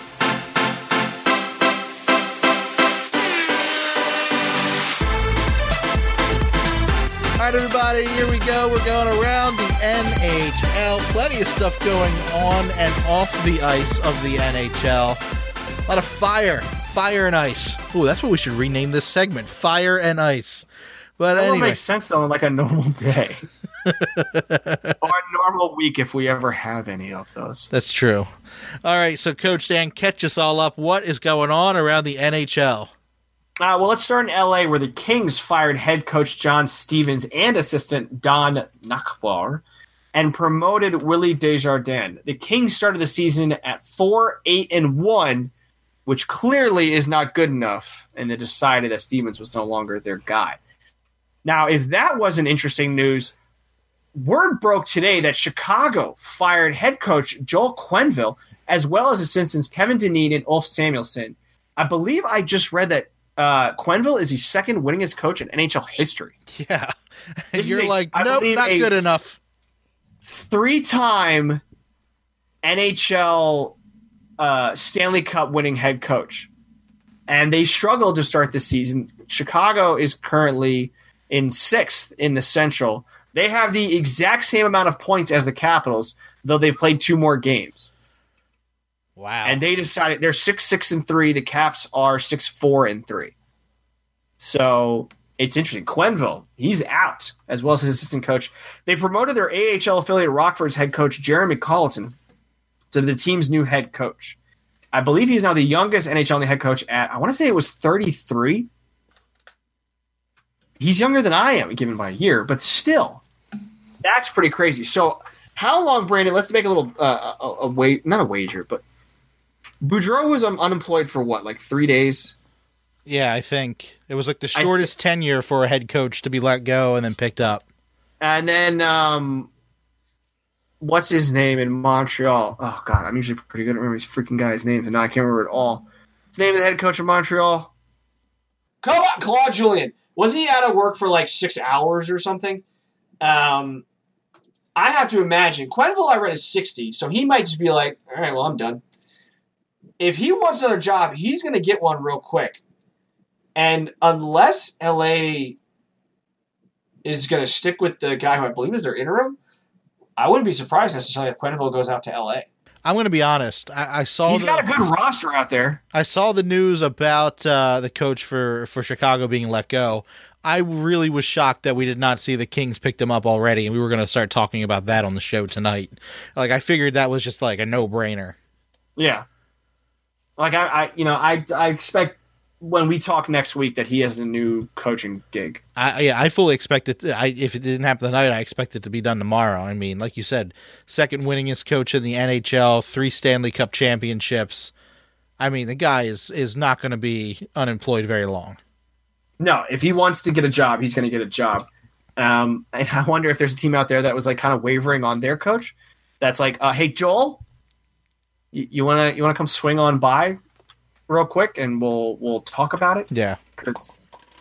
B: right, everybody, here we go. We're going around the NHL. Plenty of stuff going on and off the ice of the NHL. A lot of fire and ice. Ooh, that's what we should rename this segment, Fire and Ice. But
C: that
B: anyway.
C: makes sense, though, on like a normal day. Or a normal week, if we ever have any of those.
B: That's true. All right, so Coach Dan, catch us all up. What is going on around the NHL?
C: Well, let's start in L.A., where the Kings fired head coach John Stevens and assistant Don Nachbar and promoted Willie Desjardins. The Kings started the season at 4-8-1, which clearly is not good enough, and they decided that Stevens was no longer their guy. Now, if that wasn't interesting news, word broke today that Chicago fired head coach Joel Quenneville, as well as assistants Kevin Dineen and Ulf Samuelsson. I believe I just read that Quenneville is the second winningest coach in NHL history.
B: Yeah. And
C: This
B: you're
C: is
B: like, nope, not good enough.
C: 3-time NHL Stanley Cup winning head coach. And they struggled to start the season. Chicago is currently in 6th in the Central. They have the exact same amount of points as the Capitals, though they've played 2 more games.
B: Wow.
C: And they decided they're 6-6-3. The Caps are 6-4-3. So it's interesting. Quenneville, he's out, as well as his assistant coach. They promoted their AHL affiliate Rockford's head coach, Jeremy Colleton, to the team's new head coach. I believe he's now the youngest NHL head coach at, I want to say it was 33. He's younger than I am, given by a year, but still, that's pretty crazy. So how long, Brandon, let's make a little, not a wager, but Boudreau was unemployed for what, like 3 days?
B: Yeah, I think. It was like the shortest tenure for a head coach to be let go and then picked up.
C: And then, what's his name in Montreal? Oh, God, I'm usually pretty good at remembering these freaking guys' names, and now I can't remember it all. What's the name of the head coach of Montreal?
E: Come on, Claude Julien. Wasn't he out of work for like 6 hours or something? I have to imagine. Quenneville, I read, is 60, so he might just be like, all right, well, I'm done. If he wants another job, he's going to get one real quick. And unless LA is going to stick with the guy who I believe is their interim, I wouldn't be surprised necessarily if Quenneville goes out to LA.
B: I'm going to be honest. I saw
C: He's got a good roster out there.
B: I saw the news about the coach for Chicago being let go. I really was shocked that we did not see the Kings picked him up already, and we were going to start talking about that on the show tonight. Like, I figured that was just like a no-brainer.
C: Yeah. Like, I expect when we talk next week that he has a new coaching gig.
B: I fully expect it. If it didn't happen tonight, I expect it to be done tomorrow. I mean, like you said, second winningest coach in the NHL, 3 Stanley Cup championships. I mean, the guy is not going to be unemployed very long.
C: No, if he wants to get a job, he's going to get a job. And I wonder if there's a team out there that was like kind of wavering on their coach. That's like, hey, Joel, you want to come swing on by real quick, and we'll talk about it.
B: Yeah,
C: because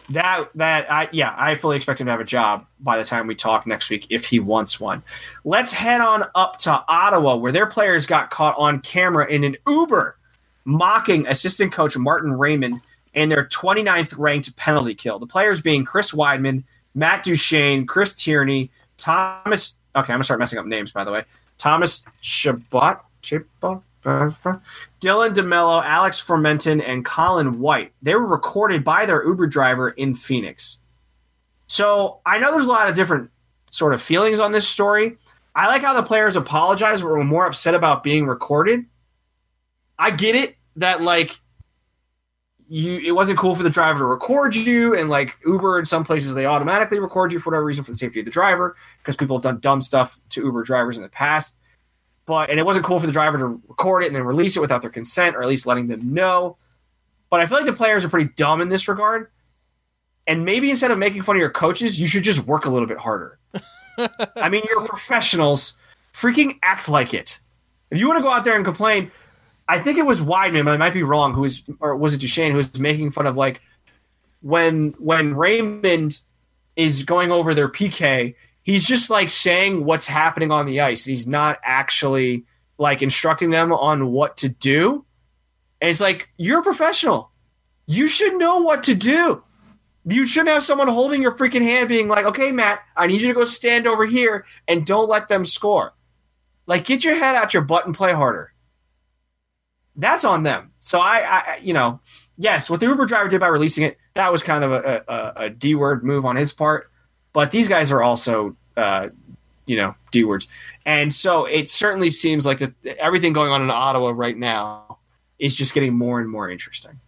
C: I fully expect him to have a job by the time we talk next week if he wants one. Let's head on up to Ottawa, where their players got caught on camera in an Uber mocking assistant coach Martin Raymond and their 29th ranked penalty kill. The players being Chris Weidman, Matt Duchene, Chris Tierney, Thomas. Okay, I'm gonna start messing up names, by the way. Thomas Chabot. Dylan DeMello, Alex Fermenton, and Colin White. They were recorded by their Uber driver in Phoenix. So I know there's a lot of different sort of feelings on this story. I like how the players apologized, but were more upset about being recorded. I get it that like it wasn't cool for the driver to record you, and like Uber in some places they automatically record you for whatever reason for the safety of the driver because people have done dumb stuff to Uber drivers in the past. And it wasn't cool for the driver to record it and then release it without their consent, or at least letting them know. But I feel like the players are pretty dumb in this regard. And maybe instead of making fun of your coaches, you should just work a little bit harder. I mean, you're professionals. Freaking act like it. If you want to go out there and complain, I think it was Weidman, but I might be wrong, or was it Duchene, who was making fun of like when Raymond is going over their PK, he's just like saying what's happening on the ice. He's not actually like instructing them on what to do. And it's like, you're a professional. You should know what to do. You shouldn't have someone holding your freaking hand being like, okay, Matt, I need you to go stand over here and don't let them score. Like, get your head out your butt and play harder. That's on them. So I yes, what the Uber driver did by releasing it, that was kind of a D-word move on his part. But these guys are also, D-words. And so it certainly seems like everything going on in Ottawa right now is just getting more and more interesting.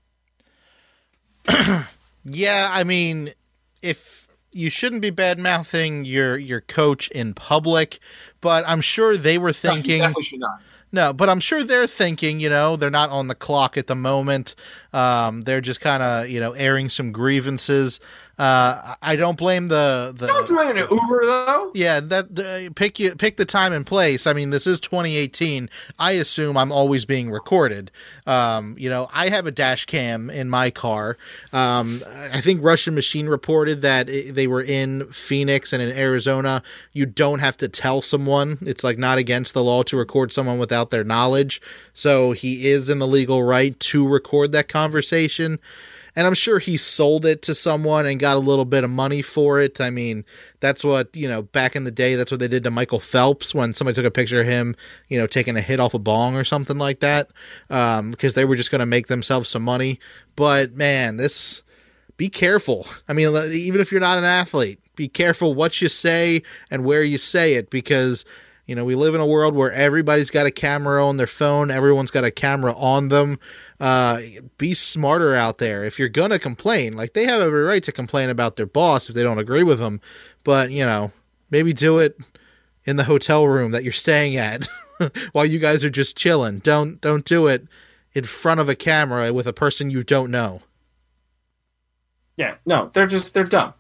B: Yeah, I mean, if you shouldn't be bad-mouthing your coach in public, but I'm sure they were thinking...
C: You definitely should not.
B: No, but I'm sure they're thinking, they're not on the clock at the moment. They're just kind of, airing some grievances. I don't blame the
C: Don't do it in an Uber though.
B: Yeah, pick the time and place. I mean, this is 2018. I assume I'm always being recorded. I have a dash cam in my car. I think Russian Machine reported that they were in Phoenix and in Arizona. You don't have to tell someone. It's like not against the law to record someone without their knowledge. So he is in the legal right to record that conversation. And I'm sure he sold it to someone and got a little bit of money for it. I mean, that's what, back in the day, that's what they did to Michael Phelps when somebody took a picture of him, taking a hit off a bong or something like that, because they were just going to make themselves some money. But, man, be careful. I mean, even if you're not an athlete, be careful what you say and where you say it, because we live in a world where everybody's got a camera on their phone. Everyone's got a camera on them. Be smarter out there. If you're going to complain, like they have every right to complain about their boss if they don't agree with them. But, maybe do it in the hotel room that you're staying at while you guys are just chilling. Don't do it in front of a camera with a person you don't know.
C: Yeah, no, they're dumb.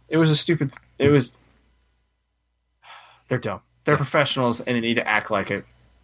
C: They're dumb. They're professionals, and they need to act like it.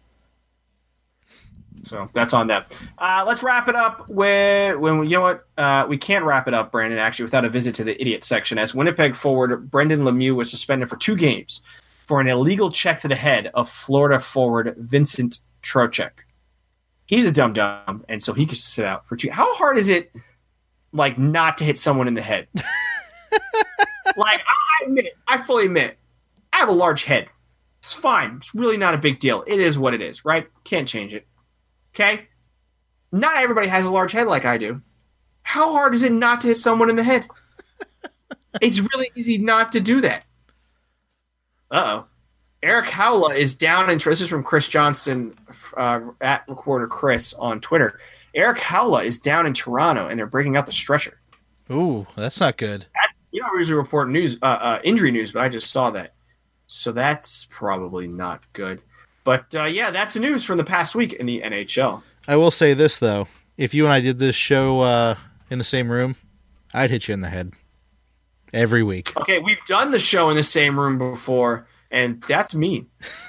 C: So that's on them. Let's wrap it up with we can't wrap it up, Brandon, actually, without a visit to the idiot section, as Winnipeg forward Brendan Lemieux was suspended for 2 games for an illegal check to the head of Florida forward Vincent Trocheck. He's a dumb, and so he could sit out for 2. How hard is it, like, not to hit someone in the head? Like, I fully admit, I have a large head. It's fine. It's really not a big deal. It is what it is, right? Can't change it. Okay? Not everybody has a large head like I do. How hard is it not to hit someone in the head? It's really easy not to do that. Uh-oh. Eric Howla is down in... This is from Chris Johnson, at Recorder Chris on Twitter. Eric Howla is down in Toronto, and they're breaking out the stretcher.
B: Ooh, that's not good.
C: You don't usually report injury news, but I just saw that. So that's probably not good. But, that's the news from the past week in the NHL.
B: I will say this, though. If you and I did this show in the same room, I'd hit you in the head. Every week.
C: Okay, we've done the show in the same room before, and that's mean.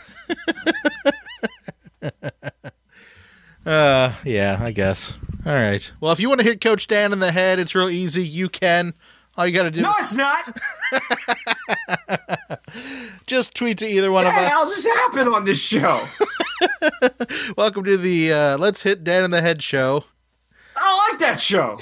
B: Yeah, I guess. All right. Well, if you want to hit Coach Dan in the head, it's real easy. You can. All you got to do...
C: No, it's not!
B: Just tweet to either one of us.
C: What the hell just happened on this show?
B: Welcome to the Let's Hit Dan in the Head show.
C: I don't like that show.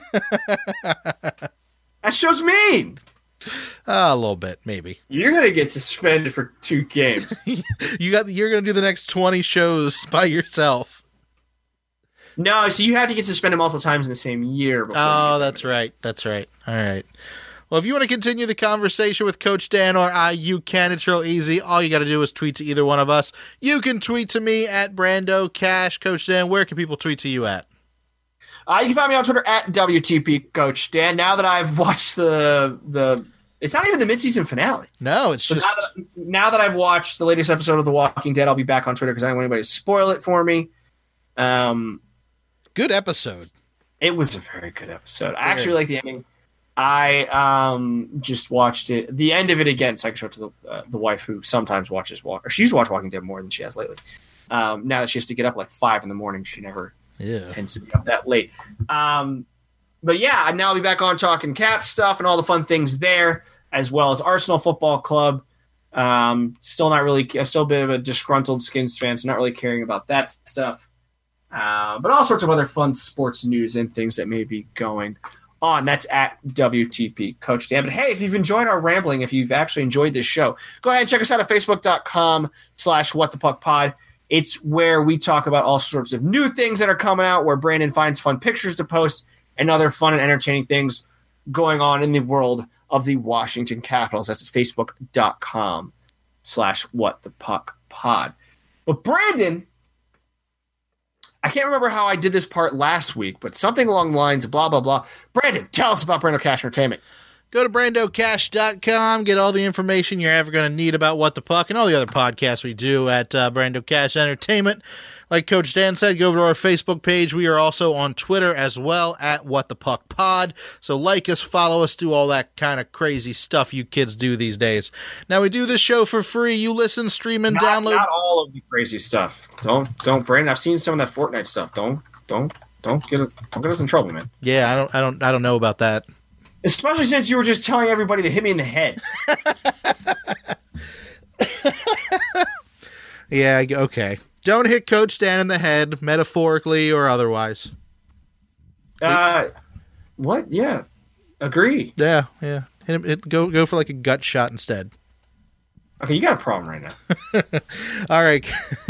C: That show's mean.
B: A little bit, maybe.
C: You're going to get suspended for 2 games.
B: You're going to do the next 20 shows by yourself.
C: No, so you have to get suspended multiple times in the same year.
B: Oh, that's right. That's right. All right. Well, if you want to continue the conversation with Coach Dan or I, you can. It's real easy. All you got to do is tweet to either one of us. You can tweet to me at Brando Cash. Coach Dan, where can people tweet to you at?
C: You can find me on Twitter at WTP Coach Dan. Now that I've watched the it's not even the midseason finale.
B: No, it's just
C: now that I've watched the latest episode of The Walking Dead, I'll be back on Twitter because I don't want anybody to spoil it for me.
B: Good episode.
C: It was a very good episode. I actually like the ending. I just watched it, the end of it again, so I can show it to the wife who sometimes watches or she used to watch Walking Dead more than she has lately. Now that she has to get up like 5 in the morning, she never tends to be up that late. But yeah, now I'll be back on talking Cap stuff and all the fun things there, as well as Arsenal Football Club. Still a bit of a disgruntled Skins fan, so not really caring about that stuff. But all sorts of other fun sports news and things that may be going on. That's at WTP Coach Dan. But hey, if you've enjoyed our rambling, if you've actually enjoyed this show, go ahead and check us out at facebook.com/whatthepuckpod. It's where we talk about all sorts of new things that are coming out, where Brandon finds fun pictures to post and other fun and entertaining things going on in the world of the Washington Capitals. That's at facebook.com/whatthepuckpod. But Brandon, I can't remember how I did this part last week, but something along the lines of blah, blah, blah. Brandon, tell us about Brando Cash Entertainment.
B: Go to brandocash.com, get all the information you're ever going to need about What the Puck and all the other podcasts we do at Brando Cash Entertainment. Like Coach Dan said, go over to our Facebook page. We are also on Twitter as well at What the Puck Pod. So like us, follow us, do all that kind of crazy stuff you kids do these days. Now, we do this show for free. You listen, stream, and download.
C: Not all of the crazy stuff. Don't, Brandon. I've seen some of that Fortnite stuff. Don't get us in trouble, man.
B: Yeah, I don't know about that.
C: Especially since you were just telling everybody to hit me in the head.
B: Yeah, okay. Don't hit Coach Dan in the head, metaphorically or otherwise.
C: What? Yeah. Agree.
B: Yeah. Go for like a gut shot instead.
C: Okay, you got a problem right now.
B: All right.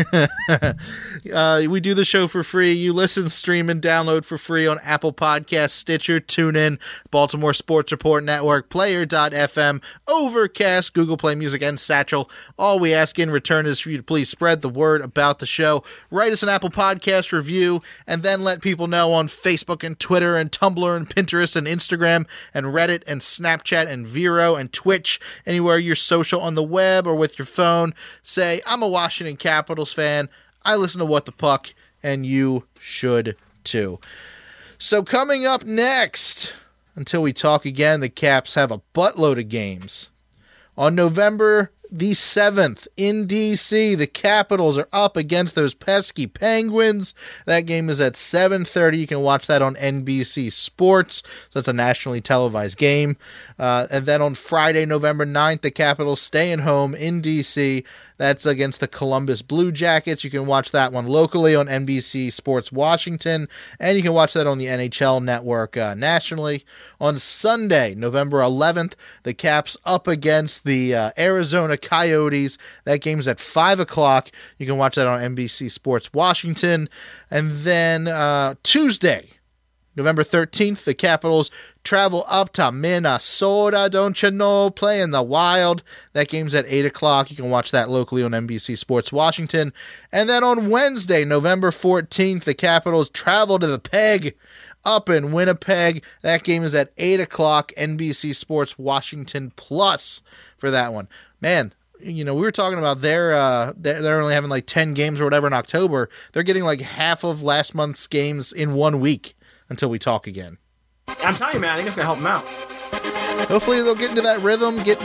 B: We do the show for free. You listen, stream, and download for free on Apple Podcasts, Stitcher, TuneIn, Baltimore Sports Report Network, Player.fm, Overcast, Google Play Music, and Satchel. All we ask in return is for you to please spread the word about the show. Write us an Apple Podcast review, and then let people know on Facebook and Twitter and Tumblr and Pinterest and Instagram and Reddit and Snapchat and Vero and Twitch, anywhere you're social on the web or with your phone. Say, I'm a Washington Capitals fan. I listen to What the Puck, and you should too. So coming up next, until we talk again, the Caps have a buttload of games. On November the 7th in D.C., the Capitals are up against those pesky Penguins. That game is at 7:30. You can watch that on NBC Sports. So that's a nationally televised game. And then on Friday, November 9th, the Capitals staying home in D.C. That's against the Columbus Blue Jackets. You can watch that one locally on NBC Sports Washington, and you can watch that on the NHL Network nationally. On Sunday, November 11th, the Caps up against the Arizona Coyotes. That game's at 5 o'clock. You can watch that on NBC Sports Washington. And then Tuesday, November 13th, the Capitals travel up to Minnesota, don't you know, playing the Wild. That game's at 8 o'clock. You can watch that locally on NBC Sports Washington. And then on Wednesday, November 14th, the Capitals travel to the Peg up in Winnipeg. That game is at 8 o'clock, NBC Sports Washington Plus for that one. Man, you know, we were talking about they're only having like 10 games or whatever in October. They're getting like half of last month's games in 1 week until we talk again.
C: I'm telling you, man, I think it's going to help them out.
B: Hopefully they'll get into that rhythm, get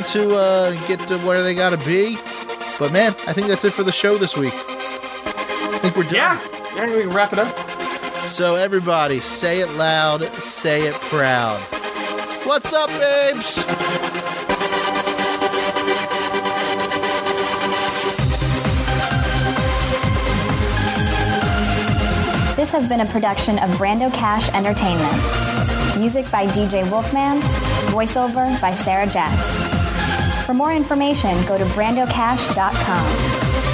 B: to where they got to be. But, man, I think that's it for the show this week. I think we're done.
C: Yeah, we can wrap it up.
B: So, everybody, say it loud, say it proud. What's up, babes?
F: This has been a production of Brando Cash Entertainment. Music by DJ Wolfman. Voiceover by Sarah Jacks. For more information, go to brandocash.com.